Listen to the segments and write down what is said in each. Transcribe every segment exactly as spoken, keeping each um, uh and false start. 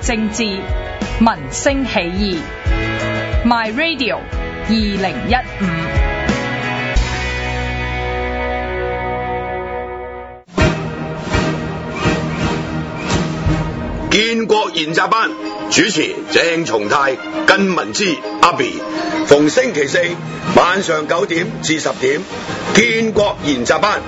政治，民聲起義。My Radio 二零一五。 建國研習班主持鄭松泰、根文之、阿 B， 逢星期四晚上九點至十點，建國研習班。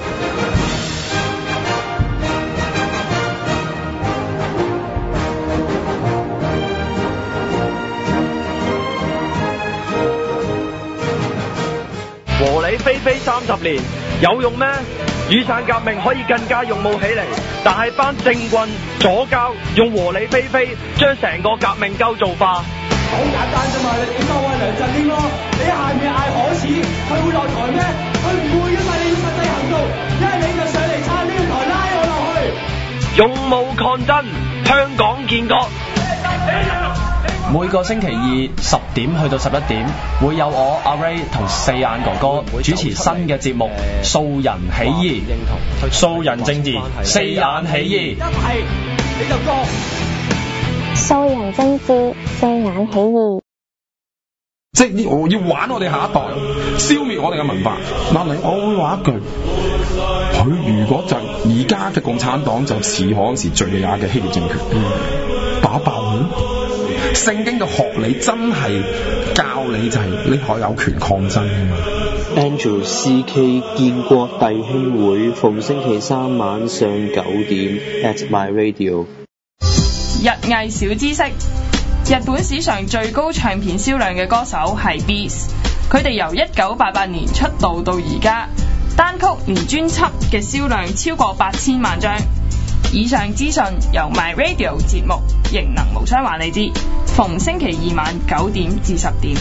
和理非非三十年有用咩？雨傘革命可以更加勇武起嚟，但係班政棍左膠用和理非非將成個革命構造化。 好簡單啫嘛，你點救啊梁振英咯？你下面嗌可恥，佢會落台咩？佢唔會噶嘛，你要實際行動，一係你就上嚟撐呢個台，拉我落去。 勇武抗爭，香港建國。 每個星期二十點去到十一點，會有我阿 Ray 同四眼哥哥主持新嘅節目《素人起義》，素人政治，四眼起義。 一係你就過。 素人政治，四眼起義。 即係我要玩我哋下一代，消滅我哋嘅文化。嗱，你我會話一句，佢如果就而家嘅共產黨就似嗰陣時敘利亞嘅希臘政權，嗯、打爆佢。聖經嘅學理真係教你就係你可以有權抗爭㗎嘛。 Andrew C K 建國弟兄會逢星期三晚上九點 at My Radio。 日藝小知識：日本史上最高唱片銷量嘅歌手係 Beast， 佢哋由一九八八年出道到而家，單曲連專輯嘅銷量超過八千萬張。以上資訊由 My Radio 節目仍能無雙話你知，逢星期二晚九點至十點。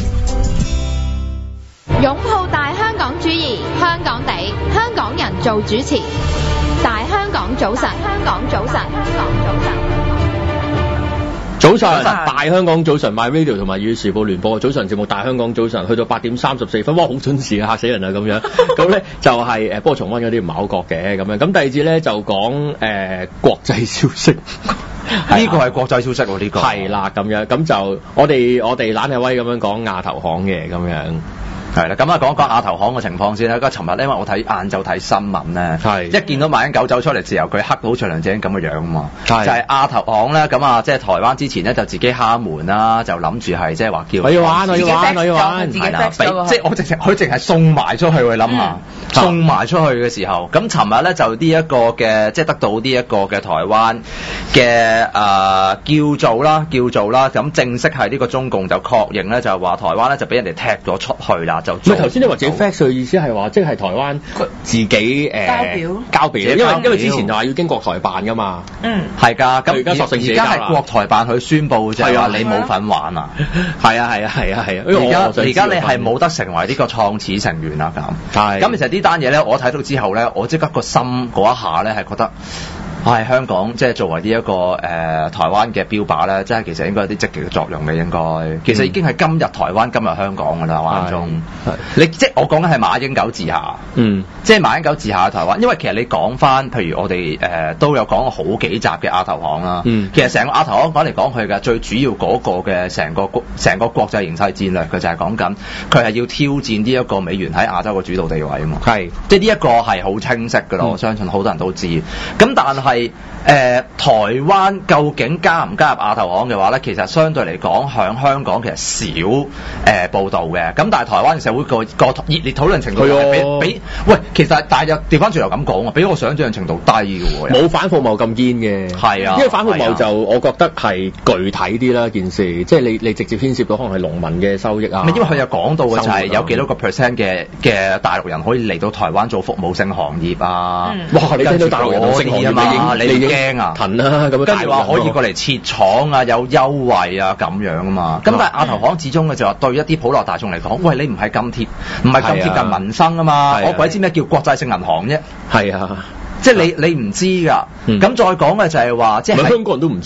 擁抱大香港主義，香港地，香港人做主持。大香港早晨，香港早晨，香港早晨。 早晨，大香港早晨 ，My Radio 同埋《粵語時報》聯播嘅早晨節目《大香港早晨》，去到八點三十四分，哇，好準時啊，嚇死人啊咁樣。咁咧就係、是、誒，不過重溫嗰啲唔係好覺嘅咁樣。咁第二節咧就講誒、呃、國際消息， 呢個係國際消息喎，呢、這個係啦咁樣。咁就我哋我哋懶係威咁樣講亞投行嘅咁樣。 係啦，咁啊講一講亞投行嘅情況先啦。咁尋日咧，因為我睇晏晝睇新聞咧，係一見到馬英九走出嚟時候，佢黑到好似梁振英咁嘅樣啊嘛。係就係亞投行咧，咁啊即係台灣之前咧就自己敲門啦，就諗住係即係話叫我要玩，我要玩，我要玩， 係啦，即係我直情佢淨係送埋出去，你諗下送埋出去嘅時候，咁尋日咧就呢一個嘅即係得到呢一個嘅台灣嘅誒叫做啦，叫做啦，咁正式係呢個中共就確認咧，就係話台灣咧就俾人哋踢咗出去啦。就唔係頭先你話自己 fax 嘅意思係話，即係台灣自己誒、呃、交表交表，因為因為之前就話要經國台辦噶嘛，嗯係㗎，咁而家索性而家係國台辦去宣佈就係話你冇份玩啊，係啊係啊係啊係啊，而家而家你係冇得成為呢個創始成員啦咁，係咁其實呢單嘢咧，我睇到之後咧，我即刻個心嗰一下咧係覺得。係香港即係作為呢、這、一個誒、呃、台灣嘅標靶咧，即係其實應該有啲積極嘅作用嘅應該。其實已經係今日台灣今日香港㗎啦，我眼中。你即係我講緊係馬英九治下，嗯，即係馬英九治下嘅台灣。因為其實你講翻，譬如我哋誒、呃、都有講過好幾集嘅亞投行啦。嗯，其實成個亞投行講嚟講去嘅最主要嗰個嘅成個成個國際形勢戰略，佢就係講緊佢係要挑戰呢一個美元喺亞洲嘅主導地位啊嘛。係，即係呢一個係好清晰㗎咯，我相信好多人都知。咁但係係誒、呃、台灣究竟加唔加入亞投行嘅話咧，其實相對嚟講響香港其實少誒、呃、報導嘅。咁但係台灣嘅社會個個熱烈討論程度係比比喂，其實但係又調翻轉頭咁講啊，比我想象程度低嘅喎。冇反服貿咁堅嘅，係啊，因為反服貿就我覺得係具體啲啦件事，即係你你直接牽涉到可能係農民嘅收益啊。因為佢有講到嘅就係有幾多個 percent 嘅嘅大陸人可以嚟到台灣做服務性行業啊。嗯、哇！你聽到大陸人做生意啊嘛？你驚啊？騰啦咁樣，跟住話可以過嚟設廠啊，有優惠啊咁樣啊嘛。咁、嗯、但係亞投行始終嘅就話對一啲普羅大眾嚟講，喂，你唔係咁貼，唔係咁貼近民生啊嘛。啊我鬼知咩叫國際性銀行啫？係啊，即係你你唔知㗎。咁、嗯、再講嘅就係話，即係香港人都唔知㗎。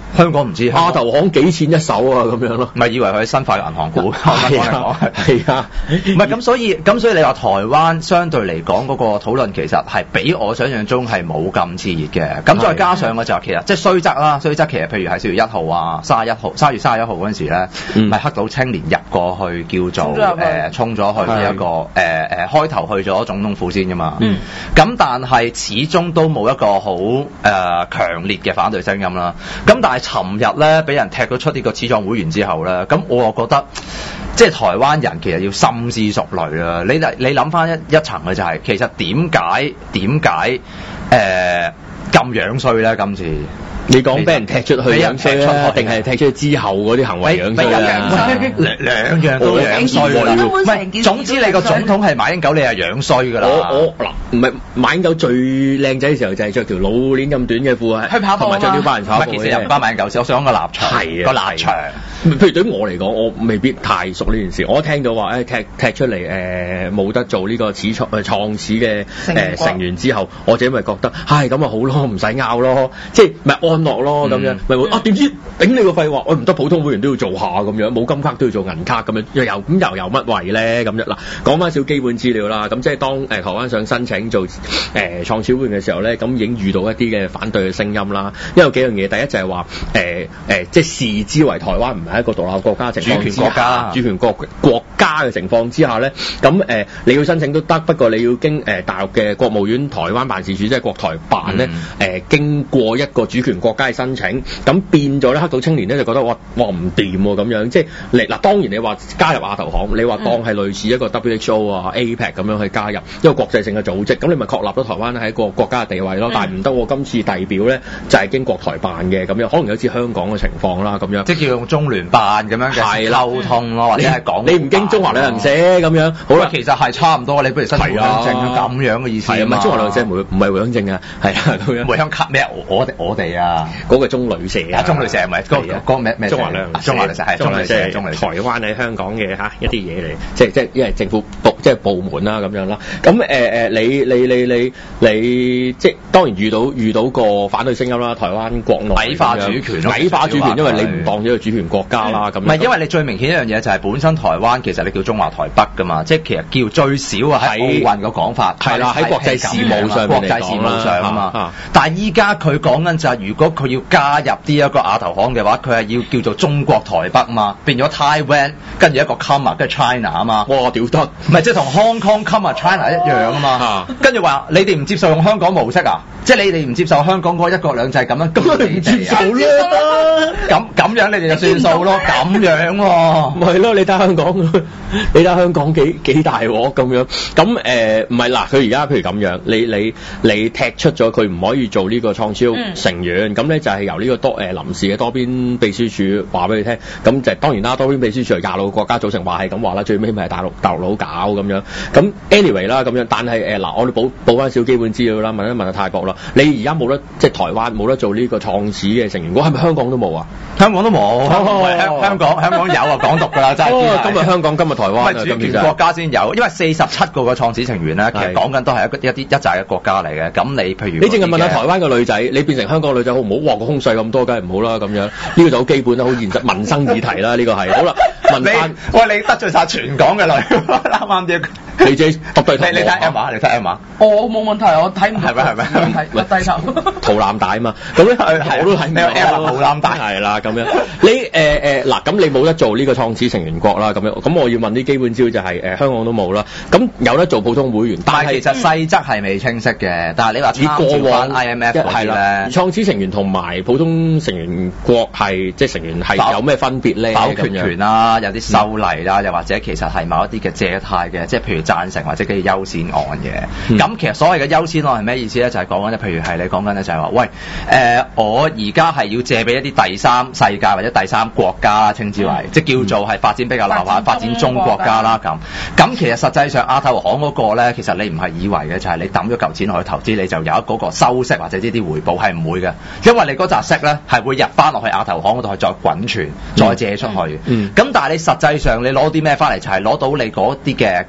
香港唔知亞投行幾錢一手啊咁樣咯， 咪以為佢係新發銀行股， 係啊係啊， 唔係咁所以咁所以你話台灣相對嚟講嗰個討論其實係比我想象中係冇咁熾熱嘅，咁再加上嘅就係其實即係雖則啦，雖則其實譬如係四月一號啊、三十一號、三月三十一號嗰陣時咧，咪黑島青年入過去叫做誒衝咗去呢一個誒誒開頭去咗總統府先㗎嘛，咁但係始終都冇一個好誒強烈嘅反對聲音啦，咁但係尋日咧俾人踢咗出呢個始創會員之後咧，咁我又覺得即係台灣人其實要深思熟慮啦。你你諗翻一一層嘅就係、是、其實點解點解誒咁樣衰咧？今次你講俾人踢出去樣衰啦，定係踢出去之後嗰啲行為樣衰啊？ 兩兩樣都樣衰啦。唔係，總之你個總統係馬英九，你係樣衰㗎啦。 我我嗱唔係馬英九最靚仔嘅時候就係着條老鏈咁短嘅褲啊， 去跑步同埋着條白人跑步。 其實又唔關馬英九事，我想個立場係個立場。 譬如對於我嚟講，我未必太熟呢件事。我聽到話誒、哎、踢踢出嚟誒冇得做呢個始創誒創始嘅誒、呃、成員之後，我自己咪覺得唉咁啊好咯，唔使拗咯，即係咪安樂咯咁樣，咪、嗯、啊點知頂你個肺話，我唔得普通會員都要做下咁樣，冇金卡都要做銀卡咁樣，又又咁又有乜謂咧咁樣嗱？講翻少基本資料啦，咁即係當誒、呃、台灣想申請做誒、呃、創始會員嘅時候咧，咁已經遇到一啲嘅反對嘅聲音啦。因為有幾樣嘢，第一就係話誒誒，即係視之為台灣唔係一個獨立國家情況之下，主權國家主權國國家嘅情況之下咧，咁誒、呃、你要申請都得，不過你要經誒、呃、大陸嘅國務院台灣辦事處即係國台辦咧，誒、嗯呃、經過一個主權國家嘅申請，咁變咗咧黑島青年咧就覺得哇哇唔掂喎咁樣，即係你嗱當然你話加入亞投行，你話當係類似一個 W H O 啊、A P E C 咁樣去加入一個國際性嘅組織，咁你咪確立咗台灣係一個國家嘅地位咯。嗯、但係唔得喎，今次遞表咧就係、是、經國台辦嘅咁樣，可能有似香港嘅情況啦咁樣，即係叫用中聯辦咁樣嘅溝通咯，或者係講你唔經中華旅行社咁樣，好啦，其實係差唔多，你不如申請回鄉證咁樣嘅意思啊嘛，中華旅行社唔唔係回鄉證啊，係啊咁樣。回鄉卡咩？我哋我哋啊，嗰個中旅社啊，中旅社唔係嗰個嗰個咩咩？中華旅行中華旅社係中旅社，中旅社台灣喺香港嘅嚇一啲嘢嚟，即係即係因為政府部即係部門啦咁樣啦。咁誒誒，你你你你你即係當然遇到遇到個反對聲音啦，台灣國內矮化主權，矮化主權，因為你唔當咗個主權國家啦咁。唔係因為你最明顯一樣嘢就係本身台灣其實你叫中華台北㗎嘛，即係其實叫最少啊喺奧運個講法係啦，喺國際事務上國際事務上啊嘛。但係依家佢講緊就係如果佢要加入呢一個亞投行嘅話，佢係要叫做中國台北嘛，變咗 Taiwan 跟住一個 comma 跟住 China 啊嘛。哇屌得！唔係即係同 Hong Kong comma China 一樣啊嘛。跟住話你哋唔接受用香港模式啊？即係你哋唔接受香港嗰一國兩制咁樣，咁你接受啦。咁咁樣你哋就算數咯，咁樣喎。咪係咯，你睇香港，你睇香港幾幾大鑊咁樣。咁誒唔係嗱，佢而家譬如咁樣，你你你踢出咗佢唔可以做呢個創超成員，咁咧、嗯、就係由呢個多誒、呃、臨時嘅多邊秘書處話俾你聽。咁就當然啦，多邊秘書處係廿六個國家組成，話係咁話啦，最尾咪係大陸大陸佬搞咁樣。咁 anyway 啦咁樣，但係誒嗱，我哋補補翻少基本資料啦，問一問下泰國啦。你而家冇得即係台灣冇得做呢個創始嘅成員，我係咪香港都冇啊？香港都冇，香香港香港有啊，港獨㗎啦，真係、哦。今日香港，今日台灣啊，主權國家先有，因為四十七個個創始成員咧，其實講緊都係一個一啲一紮嘅國家嚟嘅。咁你譬如你淨係問下台灣嘅女仔，你變成香港女仔好唔好？哇，個胸勢咁多，梗係唔好啦咁樣。呢、這個就好基本啦，好現實民生議題啦，呢、這個係好啦。問翻喂，你得罪晒全港嘅女，啱啱啲。你自己揼對頭。你睇 Emma， 你睇 Emma。我冇問題，我睇唔係咪係咪？我低頭。肚腩大啊嘛，咁咧我都睇唔到。Emma 肚腩大係啦，咁樣你誒誒嗱，咁、呃、你冇得做呢個創始成員國啦，咁樣咁我要問啲基本資料就係、是、誒、呃、香港都冇啦，咁有得做普通會員，但係其實細則係未清晰嘅。但係你話以過往 I M F 係啦，創始成員同埋普通成員國係即係成員係有咩分別咧？否決權啦，有啲修例啦，又或者其實係某一啲嘅借貸嘅，即係譬如贊成或者嘅優先案嘅。咁、嗯、其實所謂嘅優先案係咩意思咧？就係講緊咧，譬如係你講緊咧就係話，喂誒、呃，我而家係要借俾一啲第三世界或者第三國家啦，稱之為、嗯、即係叫做係發展比較落後、發展中國家啦咁。咁其實實際上亞投行嗰個咧，其實你唔係以為嘅，就係、是、你抌咗嚿錢落去投資，你就有嗰個收息或者呢啲回報係唔會嘅，因為你嗰扎息咧係會入翻落去亞投行嗰度去再滾存、再借出去。咁、嗯嗯、但係你實際上你攞啲咩翻嚟？就係、是、攞到你嗰啲嘅企業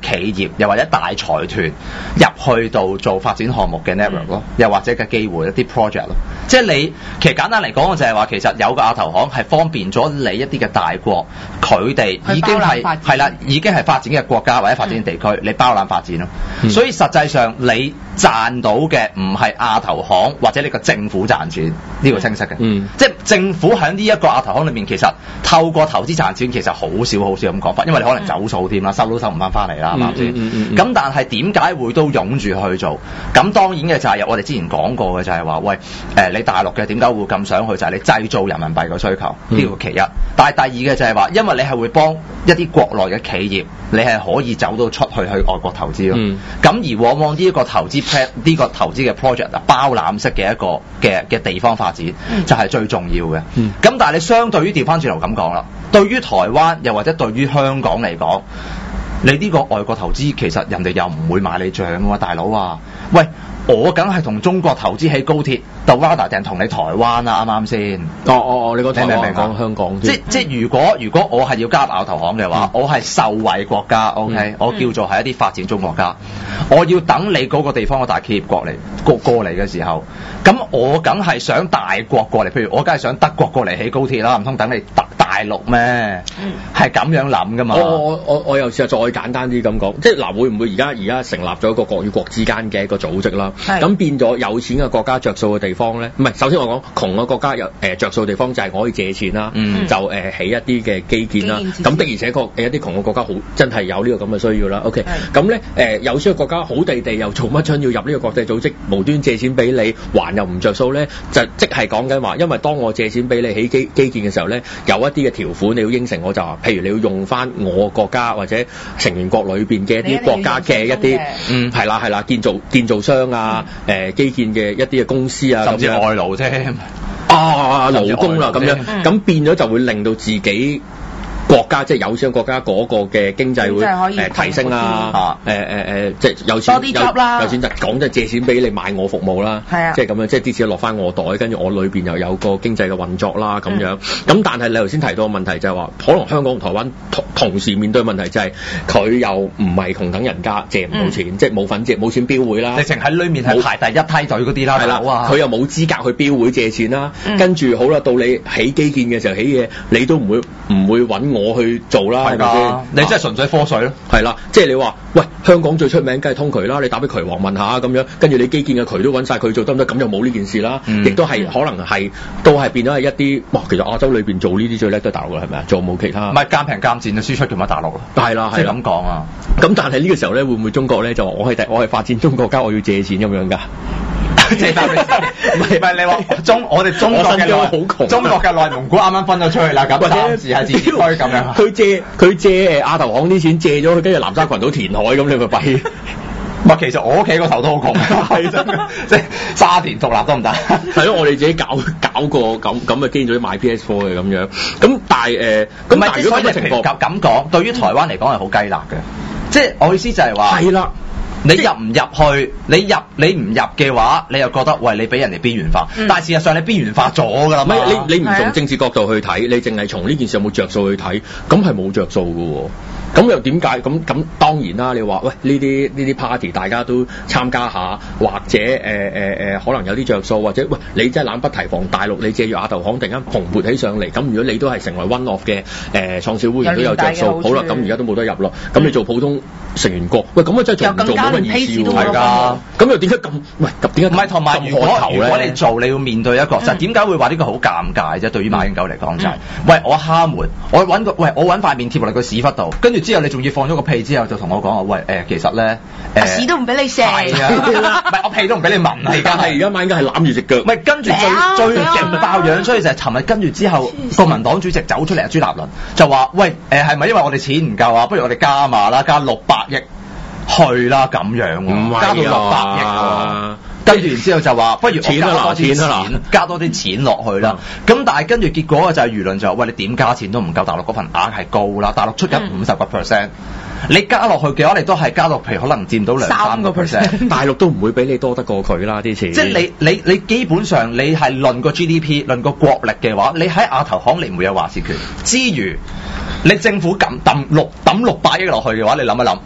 業又或者大財團入去到做發展項目嘅 network 咯，又或者嘅機會一啲 project 咯。即係你其實簡單嚟講，就係話其實有個亞投行係方便咗你一啲嘅大國，佢哋已經係係啦，已經係發展嘅國家或者發展嘅地區，嗯、你包攬發展咯。嗯、所以實際上你賺到嘅唔係亞投行或者你個政府賺錢，呢、呢個清晰嘅。嗯，即係政府喺呢一個亞投行裏面，其實透過投資賺錢其實好少好少咁講法，因為你可能走數添啦，收都收唔翻翻嚟啦，係咪先？咁但係點解會都湧住去做？咁當然嘅就係我哋之前講過嘅就係話，喂誒、呃、你大陸嘅點解會咁想去？就係、是、你製造人民幣個需求，呢個其一。但係第二嘅就係話，因為你係會幫一啲國內嘅企業，你係可以走到出去去外國投資咯。咁、嗯、而往往呢一個投資 plan 呢個投資嘅 project 啊，包攬式嘅一個嘅嘅地方發展，嗯、就係最重要嘅。咁、嗯、但係你相對於調翻轉頭咁講啦，對於台灣又或者對於香港嚟講，你呢個外國投資其實人哋又唔會買你帳㗎嘛，大佬啊！喂，我梗係同中國投資起高鐵，就 rather 定同你台灣啊，啱啱先？哦哦哦，你講台灣講香港即即如果如果我係要加入亞投行嘅話，嗯、我係受惠國家 ，OK，、嗯、我叫做係一啲發展中國家，嗯、我要等你嗰個地方嘅大企業過嚟過過嚟嘅時候，咁我梗係想大國過嚟，譬如我梗係想德國過嚟起高鐵啦，唔通等你大大陸咩？係咁、嗯、樣諗噶嘛？我我我我又試下再簡單啲咁講，即係嗱，會唔會而家而家成立咗一個國與國之間嘅一個組織啦？咁變咗有錢嘅國家着數嘅地方咧，唔係首先我講窮嘅國家有誒着數嘅地方就係可以借錢啦，嗯、就誒、呃、起一啲嘅基建啦。咁的而且確誒一啲窮嘅國家好真係有呢個咁嘅需要啦。OK，咁咧誒有錢嘅國家好地地又做乜將要入呢個國際組織，無端借錢俾你還又唔着數咧？就即係講緊話，因為當我借錢俾你起基基建嘅時候咧，有一啲嘅條款你要應承我就話，譬如你要用翻我國家或者成員國裏邊嘅一啲國家嘅一啲嗯係啦係啦建造建造商啊。嗯誒、呃、基建嘅一啲嘅公司啊，甚至外勞啫，啊勞工啦咁樣，咁、嗯、變咗就會令到自己國家即係有錢國家嗰個嘅經濟會誒、呃、提升啦，誒誒誒即係有錢有有錢就講即係借錢俾你買我服務啦，啊、即係咁樣，即係啲錢落翻我袋，跟住我裏邊又有個經濟嘅運作啦咁樣。咁、嗯、但係你頭先提到嘅問題就係話，可能香港同台灣同同時面對問題就係佢又唔係窮等人家，借唔到錢，嗯、即係冇份借冇錢標會啦，直情喺裏面係排第一梯隊嗰啲啦，係啦，佢又冇資格去標會借錢啦，嗯、跟住好啦，到你起基建嘅時候起嘢，你都唔會唔會揾我。我去做啦，係咪先？你真係純粹科水咯。係啦，即係你話，喂，香港最出名梗係通渠啦，你打俾渠王問下咁樣，跟住你基建嘅渠都揾晒佢做得唔得？咁就冇呢件事啦。亦都係可能係都係變咗係一啲，哇！其實亞洲裏邊做呢啲最叻都係大陸啦，係咪啊？做冇其他。唔係監平監賤就輸出叫乜大陸咯？係啦，係咁講啊。咁但係呢個時候咧，會唔會中國咧就話我係第我係發展中國家，我要借錢咁樣㗎？借翻俾你，唔係唔係你話中我哋中國嘅內好窮，中國嘅內蒙古啱啱分咗出去啦，咁暫時係自己開咁樣。佢借佢借誒亞投行啲錢借咗，跟住南沙群島填海咁，你咪弊。唔係，其實我屋企個頭都好窮，係真嘅，即係沙田獨立得唔得？係咯，我哋自己搞搞過咁咁嘅基建組買 P S 四嘅咁樣。咁但係誒，咁但係如果咁嘅情況咁講，對於台灣嚟講係好雞肋嘅。即係我意思就係話係啦。你入唔入去？你入你唔入嘅話，你又覺得喂，你俾人哋邊緣化，嗯、但係事實上你邊緣化咗㗎啦嘛。你你唔從政治角度去睇，你淨係從呢件事有冇着數去睇，咁係冇着數㗎喎。咁又點解？咁咁當然啦，你話喂呢啲呢啲 party 大家都參加下，或者誒誒誒可能有啲着數，或者喂你真係冷不提防大陸，你借住亞投行突然間蓬勃起上嚟，咁如果你都係成為 one of 嘅誒創小會員都有着數，好啦，咁而家都冇得入咯，咁、嗯、你做普通成員國，喂咁啊真係做唔做冇乜意思喎，係㗎，咁又點解咁？喂，點解唔係同埋如果如果你做，你要面對一個，就點解會話呢個好尷尬啫？對於馬英九嚟講就係，喂我敲門，我揾個喂我揾塊面貼落你個屎忽度，跟住之後你仲要放咗個屁之後就同我講話，喂誒、呃、其實咧誒屎都唔俾你射，係啊，唔係我屁都唔俾你聞，而家係而家馬英九係攬住隻腳，唔係跟住最最勁爆樣，所以就係尋日跟住之後，國民黨主席走出嚟啊，朱立倫就話，喂誒係咪因為我哋錢唔夠啊？不如我哋加碼啦，加六百億去啦咁樣喎，加到六百億喎。跟住然之後就話，不如我加多啲錢，加多啲錢落去啦。咁、嗯、但係跟住結果就係輿論就話，喂你點加錢都唔夠大陸嗰份額係高啦，大陸出緊五十個 percent，你加落去嘅話，你都係加落，譬如可能佔到兩三個 percent，大陸都唔會比你多得過佢啦啲錢。即係你你你基本上你係論個 G D P， 論個國力嘅話，你喺亞投行你唔會有話事權。之餘，你政府咁抌六抌六百億落去嘅話，你諗一諗。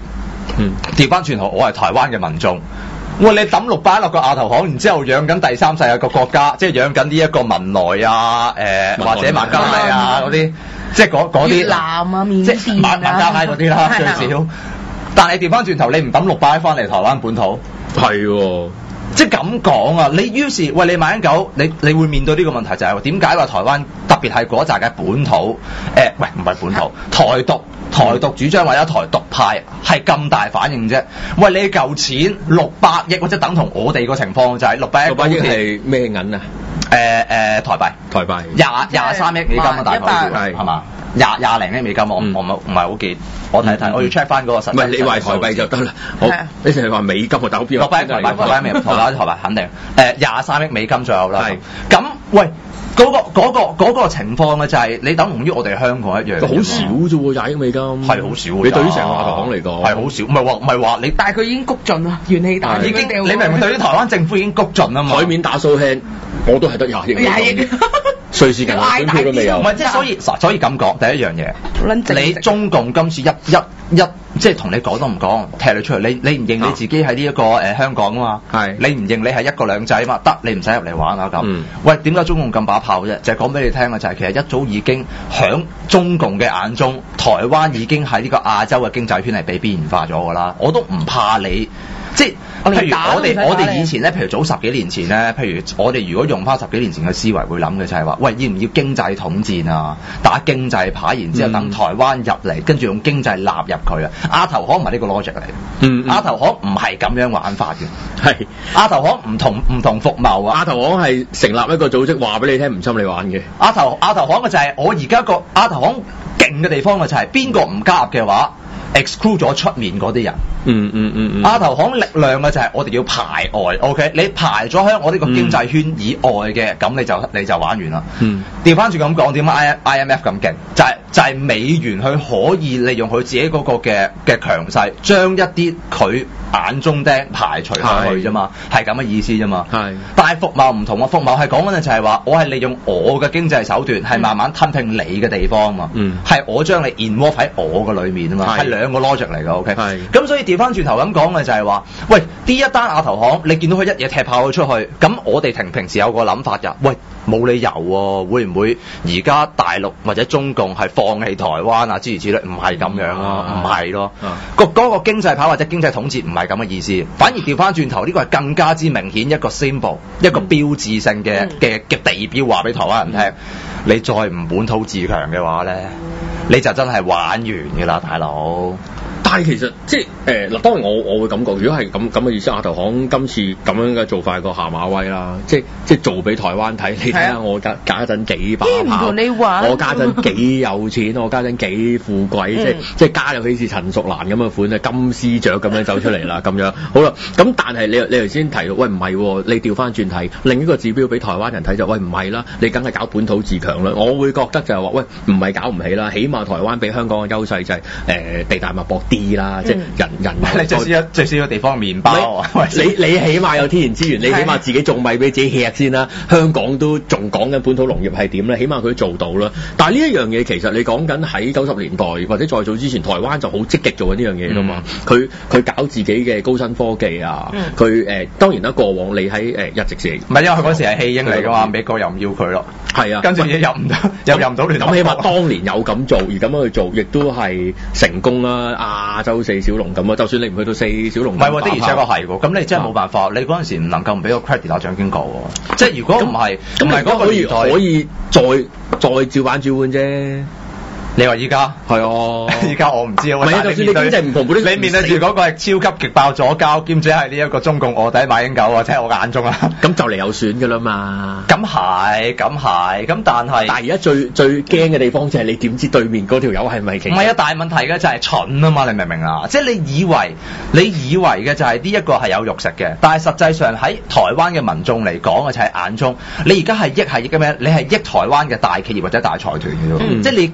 嗯，調翻轉頭，我係台灣嘅民眾。喂，你抌六百落個亞投行，然之後養緊第三世界個國家，即係養緊呢一個文萊啊，誒、呃、或者孟加拉啊嗰啲，即係嗰嗰啲越南啊、緬即係甸啊、 孟加拉嗰啲啦，最少。但係調翻轉頭，你唔抌六百翻嚟台灣本土， 係喎。 即係咁講啊！你於是喂你馬英九，你你會面對呢個問題就係點解話台灣特別係嗰扎嘅本土誒、呃，喂唔係本土台獨台獨主張或者台獨派係咁大反應啫？喂你嚿錢六百億或者等同我哋個情況就係六百億。六百億係咩銀啊？ 誒誒、呃、台幣台幣廿廿三億美金啊，大概係係嘛？廿廿零億美金，我我唔唔係好記，我睇睇，我要 check 翻嗰個實。唔係你話台幣就得啦，好，你成日話美金啊，但係邊個？ 台幣台幣台幣美台幣台幣肯定誒廿三億美金左右啦。係咁，喂嗰個嗰個嗰個情況咧就係你等同於我哋香港一樣。好少啫喎，廿億美金係好少。你對於成個亞投行嚟講係好少，唔係話唔係話你， 但係佢已經谷盡啦，元氣大已經掉。 你明唔明？對於台灣政府已經谷盡啊嘛。 台面打掃輕，我都係得廿億。廿億。瑞士銀行本票都未有， 唔係即係所以，所以咁講第一樣嘢，你中共今次一一一即係同你講都唔講，踢你出去，你你唔認你自己喺呢一個誒、呃、香港啊嘛，係你唔認你係一國兩制啊嘛，得你唔使入嚟玩啊咁。嗯、喂，點解中共咁把炮啫？就係講俾你聽嘅就係、是、其實一早已經響中共嘅眼中，台灣已經喺呢個亞洲嘅經濟圈係被邊緣化咗㗎啦。我都唔怕你。即係譬如我哋我哋以前咧，譬如早十幾年前咧，譬如我哋如果用翻十幾年前嘅思維，會諗嘅就係話，喂，要唔要經濟統戰啊？打經濟牌，然之後等台灣入嚟，跟住用經濟納入佢啊！亞投行唔係呢個 logic 嚟嘅，嗯，亞投行唔係咁樣玩法嘅，係亞投行唔同唔同服貿啊！ 亞投行係成立一個組織，話俾你聽唔侵你玩嘅。 亞投亞投行嘅就係我而家個亞投行勁嘅地方嘅就係邊個唔加入嘅話。exclude 咗出面嗰啲人， 嗯嗯嗯嗯， 亞投行力量嘅就係我哋要排外 ，OK？你排咗喺我呢個經濟圈以外嘅，咁、嗯、你就你就玩完啦。嗯，調翻轉咁講，點解 I M F 咁勁？就係、是、就係、是、美元佢可以利用佢自己嗰個嘅嘅強勢，將一啲佢眼中釘排除開去啫嘛，係咁嘅意思啫嘛。係，但係服貿唔同啊，服貿係講緊嘅就係話，我係利用我嘅經濟手段，係慢慢吞併你嘅地方啊嘛。嗯，係我將你 involve 喺我嘅裏面啊嘛，係兩個 logic 嚟㗎 ，OK？ 係。咁所以調翻轉頭咁講嘅就係話，喂，呢一單亞投行，你見到佢一嘢踢炮咗出去，咁我哋平平時有個諗法㗎，喂，冇理由喎、啊，會唔會而家大陸或者中共係放棄台灣啊？諸如此類，唔係咁樣咯，唔係咯。個嗰個經濟牌或者經濟統治唔係咁嘅意思，反而調翻轉頭，呢個係更加之明顯一個 symbol，、嗯、一個標誌性嘅嘅嘅地標，話俾台灣人聽。嗯、你再唔本土自強嘅話咧，你就真係玩完㗎啦，大佬。 但係其實即係誒嗱，當然我我會感覺，如果係咁咁嘅意思，亞投行今次咁樣嘅做法係個下馬威啦，即係即係做俾台灣睇，你睇下我家家陣幾把炮，我家陣幾有錢，我家陣幾富貴，嗯、即係即係家有好似陳淑蘭咁嘅款啊，金絲雀咁樣走出嚟啦，咁樣好啦。咁但係你你頭先提到，喂唔係，你調翻轉睇另一個指標俾台灣人睇就，喂唔係啦，你梗係搞本土自強啦。我會覺得就係話，喂唔係搞唔起啦，起碼台灣比香港嘅優勢就係、是、誒、呃、地大物博啲。啦，即係人人你最少有最少有地方麵包， 你你起碼有天然資源，你起碼自己種米俾自己吃先啦。香港都仲講緊本土農業係點咧，起碼佢做到啦。但係呢一樣嘢其實你講緊喺九十年代或者再早之前，台灣就好積極做緊呢樣嘢㗎嘛。佢佢、嗯、搞自己嘅高新科技啊，佢誒、嗯呃、當然啦，過往你喺誒日殖時唔係因為佢嗰時係棄英嚟㗎嘛，美國又唔要佢咯。係啊，跟住嘢入唔到，又入唔到聯合國。咁起碼當年有咁做，而咁樣去做，亦都係成功啦。亞洲四小龍咁啊，就算你唔去到四小龍，唔係喎，的而且確係喎。咁你真係冇辦法，你嗰陣時唔能夠唔俾個 credit 阿蔣經國喎。即係如果唔係，咁係嗰個年代可以再再照版照換啫。你話依家係啊？依家我唔知啊。唔係，就算你經濟唔同，你面對住嗰個係超級極爆左膠，兼且係呢一個中共臥底馬英九啊，即係我眼中啊。咁就嚟有選㗎啦嘛。咁係，咁係，咁但係。但係而家最最驚嘅地方就係你點知對面嗰條友係咪其實？唔係啊，大問題嘅就係蠢啊嘛，你明唔明啊？即係你以為你以為嘅就係呢一個係有肉食嘅，但係實際上喺台灣嘅民眾嚟講嘅就係眼中，你而家係益係益嘅咩？你係益台灣嘅大企業或者大財團嘅啫。嗯、即係你加入亞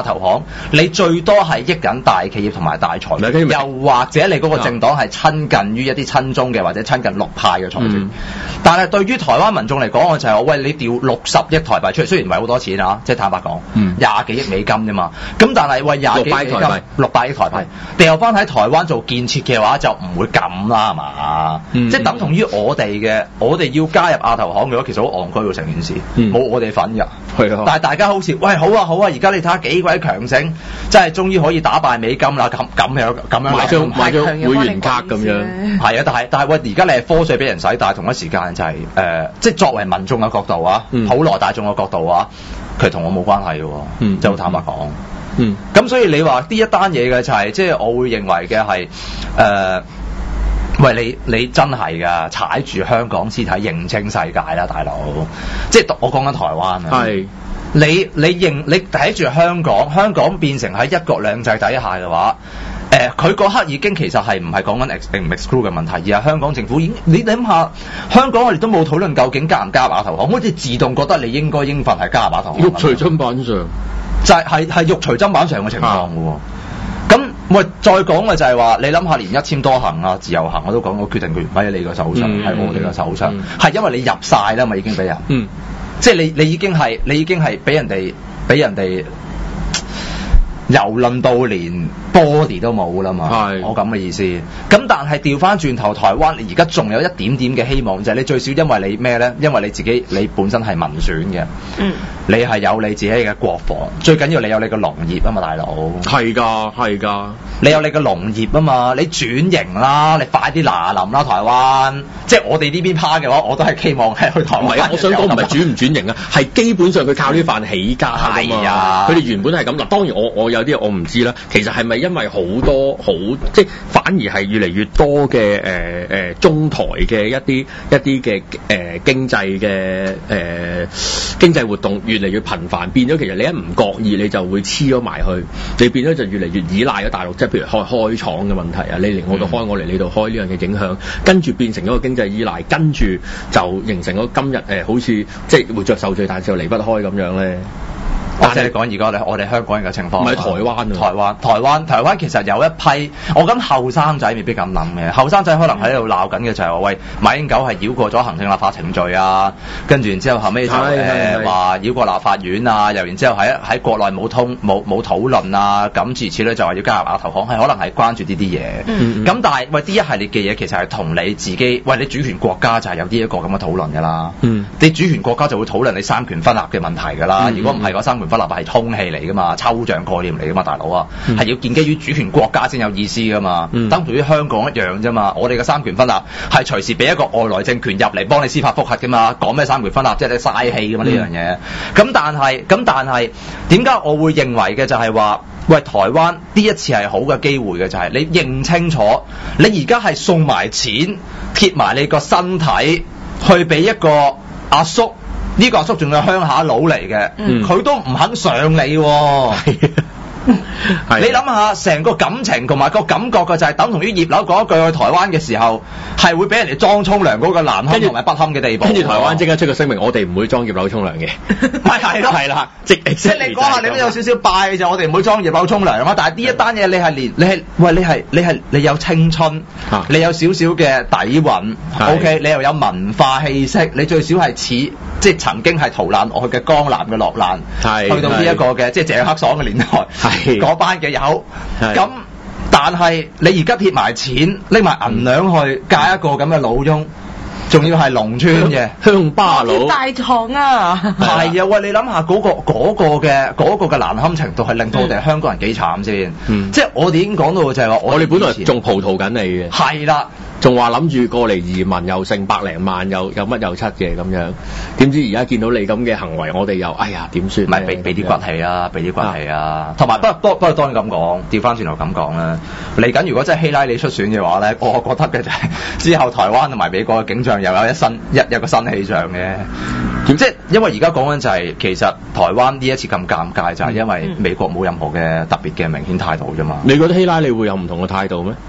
亞投行，你最多係益緊大企業同埋大財團，又或者你嗰個政黨係親近於一啲親中嘅或者親近綠派嘅財團。嗯、但係對於台灣民眾嚟講，我就係、是、話：喂，你調六十億台幣出嚟，雖然唔係好多錢啊，即係坦白講，廿幾億美金啫嘛。咁但係喂廿幾億美金，六百億台幣掉翻喺台灣做建設嘅話，就唔會咁啦，係嘛？嗯、即係等同於我哋嘅，我哋要加入亞投行嘅話，其實好戇居喎成件事，冇、嗯、我哋份㗎。係啊，但係大家好似喂好啊好啊，而家你睇下幾鬼強盛，真係終於可以打敗美金啦！咁咁樣咁樣買張買張會員卡咁樣，係啊！但係但係喂，而家你係科稅俾人使，但係同一時間就係、是、誒、呃，即係作為民眾嘅角度啊，嗯、普羅大眾嘅角度啊，佢同我冇關係嘅喎，嗯、就好坦白講。嗯，咁所以你話呢一單嘢嘅就係、是，即係我會認為嘅係誒，喂你你真係㗎，踩住香港屍體認清世界啦，大佬！即係我講緊台灣啊，係你你認你睇住香港，香港變成喺一國兩制底下嘅話。誒，佢嗰、呃、刻已經其實係唔係講緊 ex 唔 exclude 嘅問題，而係香港政府已經你諗下，香港我哋都冇討論究竟加唔加亞投行，好似自動覺得你應該應份係加亞投行。肉隨砧板上，就係係係肉隨砧板上嘅情況嘅喎。咁喂、啊，再講嘅就係話，你諗下，連一簽多行啊、自由行我都講，我決定權唔喺你個手上，喺、嗯、我哋個手上，係、嗯、因為你入晒啦嘛，已經俾人，嗯、即係你你已經係你已經係俾人哋俾人哋。由論到連 body 都冇啦嘛，係我咁嘅意思。咁但係調翻轉頭，台灣你而家仲有一點點嘅希望，就係、是、你最少因為你咩咧？因為你自己你本身係民選嘅，嗯，你係有你自己嘅國防，最緊要你有你嘅農業啊嘛，大佬。係㗎，係㗎。你有你嘅農業啊嘛，你轉型啦，你快啲嗱臨啦，台灣。即係我哋呢邊趴嘅話，我都係希望係去台灣。唔係啊，我想講唔係轉唔轉型啊，係基本上佢靠呢飯起家㗎嘛。係啊，佢哋原本係咁嗱。當然我我有啲我唔知啦。其實係咪因為好多好即係反而係越嚟越多嘅誒誒中台嘅一啲一啲嘅誒經濟嘅誒、呃、經濟活動越嚟越頻繁，變咗其實你一唔覺意你就會黐咗埋去，你變咗就越嚟越依賴咗大陸，即係譬如開開廠嘅問題啊，你嚟我度開，我嚟你度開呢樣嘅影響，跟住變成咗個經濟依賴，跟住就形成咗今日誒、呃、好似即係活着受罪，但係又離不開咁樣咧。但係你講而家我哋我哋香港人嘅情況，唔係台灣啊，台灣台灣台灣其實有一批，我諗後生仔未必咁諗嘅，後生仔可能喺度鬧緊嘅就係話喂，馬英九係繞過咗行政立法程序啊，跟住然之後後尾就誒話繞過立法院啊，又然之後喺喺國內冇通冇冇討論啊，咁諸如此類就話要加入亞投行，係可能係關注呢啲嘢。咁、嗯、但係喂，呢一系列嘅嘢其實係同你自己喂，你主權國家就係有呢一個咁嘅討論㗎啦。嗯、你主權國家就會討論你三權分立嘅問題㗎啦。嗯、如果唔係嗰三權分立係通氣嚟㗎嘛，抽象概念嚟㗎嘛，大佬啊，係、嗯、要建基於主權國家先有意思㗎嘛。嗯、等同於香港一樣啫嘛，我哋嘅三權分立係隨時俾一個外來政權入嚟幫你司法覆核㗎嘛，講咩三權分立即係你嘥氣㗎嘛呢樣嘢。咁、嗯、但係咁但係點解我會認為嘅就係話，喂，台灣呢一次係好嘅機會嘅就係、是、你認清楚，你而家係送埋錢貼埋你個身體去俾一個阿叔。呢個阿叔仲係鄉下佬嚟嘅，佢、嗯、都唔肯上你喎、哦。你諗下，成個感情同埋個感覺嘅就係等同於葉劉講一句去台灣嘅時候，係會俾人哋裝沖涼嗰個難堪同埋不堪嘅地步。跟住台灣即刻出個聲明，我哋唔會裝葉劉沖涼嘅。係係咯，係啦，即係你講下，你都有少少拜就我哋唔會裝葉劉沖涼啊。但係呢一單嘢，你係連你係喂，你係你係你有青春，啊、你有少少嘅底蘊的，OK， 你又有文化氣息，你最少係似即係曾經係逃難落去嘅江南嘅落難，的去到呢一個嘅即係謝克爽嘅年代。嗰班嘅友，咁但係你而家貼埋錢，拎埋銀兩去嫁一個咁嘅老翁，仲要係農村嘅鄉巴佬，大堂啊！係啊，喂，你諗下嗰個嗰個嘅嗰個嘅難堪程度，係令到我哋香港人幾慘先。嗯，即係我哋已經講到就係話，我哋本來仲葡萄緊你嘅，係啦。仲話諗住過嚟移民又剩百零萬又有乜又七嘅咁樣，點知而家見到你咁嘅行為，我哋又哎呀點算？唔係俾俾啲骨氣啊，俾啲骨氣啊！同埋不不不過當然咁講，調翻轉頭咁講啦。嚟緊如果真係希拉里出選嘅話咧，我覺得嘅就係之後台灣同埋美國嘅景象又有一新一有個新氣象嘅。即係因為而家講緊就係其實台灣呢一次咁尷尬，就係因為美國冇任何嘅特別嘅明顯態度啫嘛。你覺得希拉里會有唔同嘅態度咩？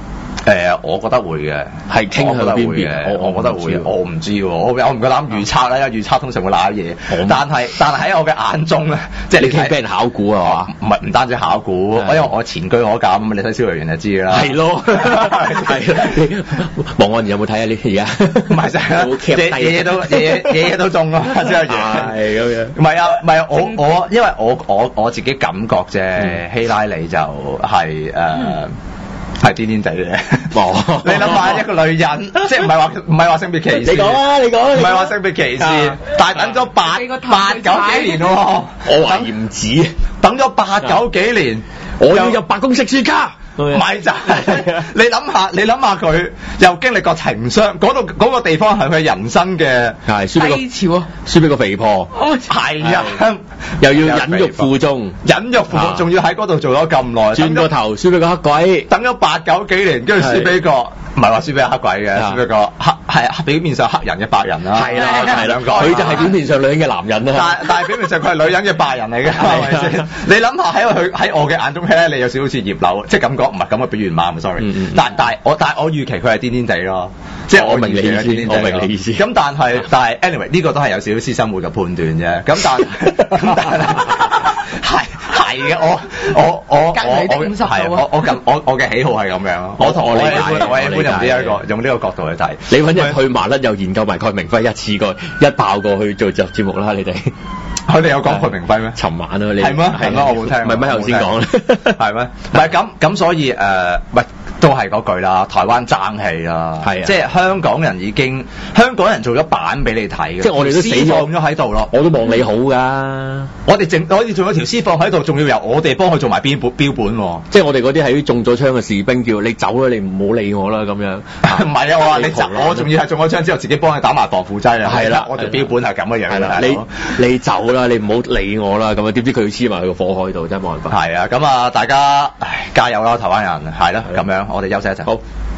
誒，我覺得會嘅， 係傾向邊邊？ 我我覺得會，我唔知喎，我我唔夠膽預測啦，因為預測通常會揦嘢。但係但係喺我嘅眼中咧，即係你驚俾人考估啊嘛？ 唔係唔單止考估，因為我前居可鑑，你睇蕭若元就知㗎啦。 係咯，係。王岸然有冇睇啊？呢而家唔係真係，嘢嘢都嘢嘢嘢都中啊！蕭若元係咁樣。 唔係啊，唔係我我因為我我我自己感覺啫，希拉里就係誒。係癲癲地嘅，你諗下一個女人，即係唔係話唔係話性別歧視？ 你講啊，你講， 唔係話性別歧視，但係等咗八八九幾年喎， 我懷疑唔止， 等咗八九幾年， 我要入白宮食雪茄。 唔係就係你諗下，你諗下佢又經歷過情傷，嗰度嗰個地方係佢人生嘅低潮啊， 輸俾個肥婆， 係啊， 又要忍辱負重， 忍辱負重，仲要喺嗰度做咗咁耐， 轉個頭輸俾個黑鬼， 等咗八九幾年，跟住輸俾個唔係話輸俾黑鬼嘅，輸俾個黑係表面上黑人嘅白人啦， 係啦係兩個，佢就係表面上女人嘅男人啦， 但但係表面上佢係女人嘅白人嚟嘅，係咪先？你諗下喺佢喺我嘅眼中咧，你有少少似葉劉，即係感覺。唔係咁嘅比喻嘛，sorry。嗯嗯、但但係我但係我預期佢係癲癲地咯，即係我明你意思， 我明你意思。 咁但係但係 anyway 呢個都係有少少私生活嘅判斷啫。咁但咁但係係係嘅，我我我我我係我我咁我我嘅喜好係咁樣咯。我同我理解，我一般用呢一個用呢個角度去睇。 你揾日去麻甩又研究埋蓋明輝一次過一爆過去做集節目啦，你哋。 佢哋有講蓋明輝咩？ 尋晚啊，你係咩？係咩？我冇聽。 唔係咩？頭先講咧， 係咩？唔係咁咁，所以誒，唔係都係嗰句啦。台灣爭氣啦，係啊，即係香港人已經香港人做咗版俾你睇嘅， 即係我哋都死放咗喺度咯。 我都望你好㗎， 我哋淨我哋仲有條屍放喺度，仲要由我哋幫佢做埋標本標本喎。 即係我哋嗰啲係啲中咗槍嘅士兵，叫你走啦，你唔好理我啦咁樣。 唔係啊，我話你走，我仲要係中咗槍之後自己幫你打埋防腐劑啊。係啦，我條標本係咁嘅樣啦。 你你走啦，你唔好理我啦，咁啊點知佢要黐埋佢個火海度，真係冇辦法。 係啊，咁啊大家唉加油啦，台灣人係啦，咁樣我哋休息一陣。 好。